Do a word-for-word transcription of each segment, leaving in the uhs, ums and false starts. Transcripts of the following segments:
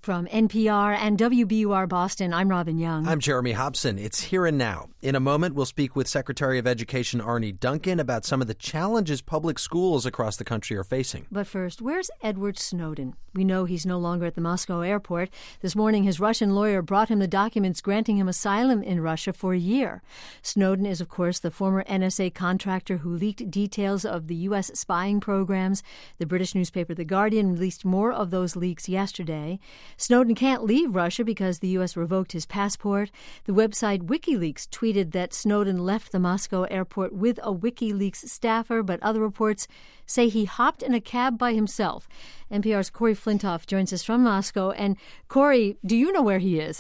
From N P R and W B U R Boston, I'm Robin Young. I'm Jeremy Hobson. It's Here and Now. In a moment, we'll speak with Secretary of Education Arne Duncan about some of the challenges public schools across the country are facing. But first, where's Edward Snowden? We know he's no longer at the Moscow airport. This morning, his Russian lawyer brought him the documents granting him asylum in Russia for a year. Snowden is, of course, the former N S A contractor who leaked details of the U S spying programs. The British newspaper The Guardian released more of those leaks yesterday. Snowden can't leave Russia because the U S revoked his passport. The website WikiLeaks tweeted that Snowden left the Moscow airport with a WikiLeaks staffer, but other reports say he hopped in a cab by himself. N P R's Corey Flintoff joins us from Moscow. And Corey, do you know where he is?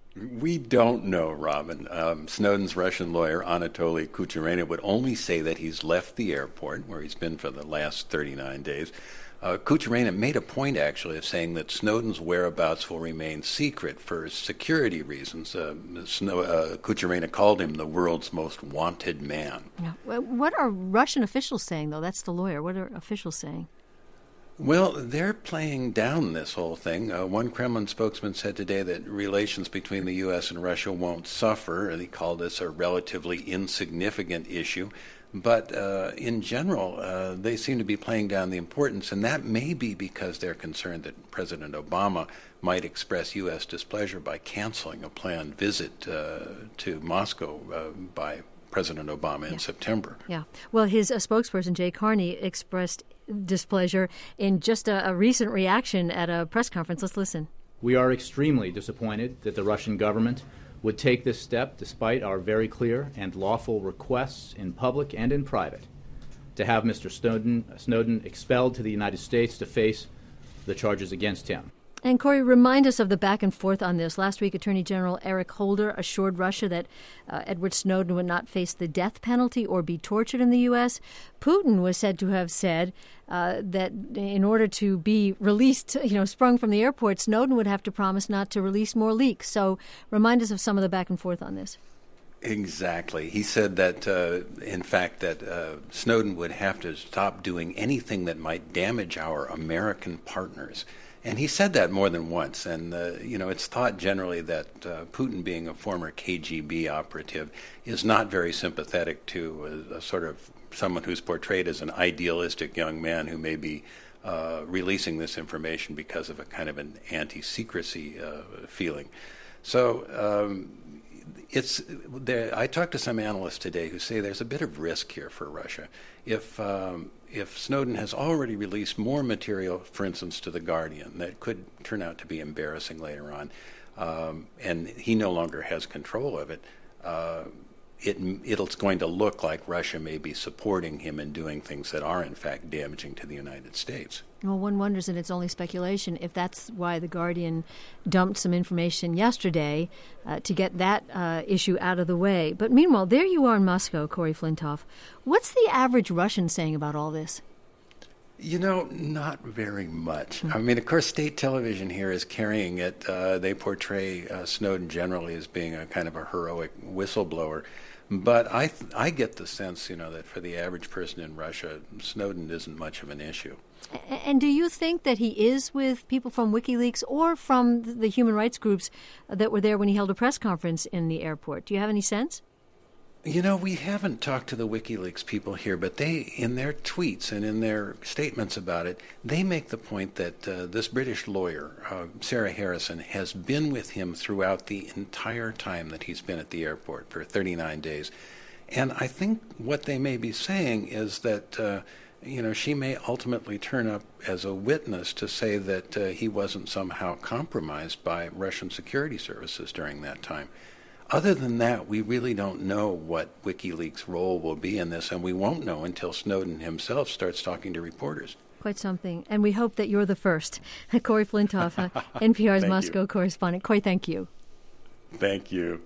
We don't know, Robin. Um, Snowden's Russian lawyer, Anatoly Kucherena, would only say that he's left the airport, where he's been for the last thirty-nine days. Uh, Kucherena made a point, actually, of saying that Snowden's whereabouts will remain secret for security reasons. Uh, Snow, uh, Kucherena called him the world's most wanted man. Yeah. What are Russian officials saying, though? That's the lawyer. What are officials saying? Well, they're playing down this whole thing. Uh, one Kremlin spokesman said today that relations between the U S and Russia won't suffer, and he called this a relatively insignificant issue. But uh, in general, uh, they seem to be playing down the importance, and that may be because they're concerned that President Obama might express U S displeasure by canceling a planned visit uh, to Moscow uh, by President Obama in yeah. September. Yeah. Well, his uh, spokesperson, Jay Carney, expressed displeasure in just a, a recent reaction at a press conference. Let's listen. We are extremely disappointed that the Russian government would take this step despite our very clear and lawful requests in public and in private to have Mister Snowden, Snowden expelled to the United States to face the charges against him. And Corey, remind us of the back and forth on this. Last week, Attorney General Eric Holder assured Russia that uh, Edward Snowden would not face the death penalty or be tortured in the U S. Putin was said to have said uh, that in order to be released, you know, sprung from the airport, Snowden would have to promise not to release more leaks. So remind us of some of the back and forth on this. Exactly. He said that, uh, in fact, that uh, Snowden would have to stop doing anything that might damage our American partners. And he said that more than once. And, uh, you know, it's thought generally that uh, Putin, being a former K G B operative, is not very sympathetic to a, a sort of someone who's portrayed as an idealistic young man who may be uh, releasing this information because of a kind of an anti-secrecy uh, feeling. So um, it's there. I talked to some analysts today who say there's a bit of risk here for Russia. If um, if Snowden has already released more material, for instance, to The Guardian, that could turn out to be embarrassing later on, um, and he no longer has control of it, uh, it it's going to look like Russia may be supporting him in doing things that are, in fact, damaging to the United States. Well, one wonders, and it's only speculation, if that's why The Guardian dumped some information yesterday uh, to get that uh, issue out of the way. But meanwhile, there you are in Moscow, Corey Flintoff. What's the average Russian saying about all this? You know, not very much. Mm-hmm. I mean, of course, state television here is carrying it. Uh, they portray uh, Snowden generally as being a kind of a heroic whistleblower. But I th- I get the sense, you know, that for the average person in Russia, Snowden isn't much of an issue. And do you think that he is with people from WikiLeaks or from the human rights groups that were there when he held a press conference in the airport? Do you have any sense? You know, we haven't talked to the WikiLeaks people here, but they, in their tweets and in their statements about it, they make the point that uh, this British lawyer, uh, Sarah Harrison, has been with him throughout the entire time that he's been at the airport for thirty-nine days. And I think what they may be saying is that, uh, you know, she may ultimately turn up as a witness to say that uh, he wasn't somehow compromised by Russian security services during that time. Other than that, we really don't know what WikiLeaks' role will be in this, and we won't know until Snowden himself starts talking to reporters. Quite something. And we hope that you're the first. Corey Flintoff, uh, N P R's Moscow you. correspondent. Corey, thank you. Thank you.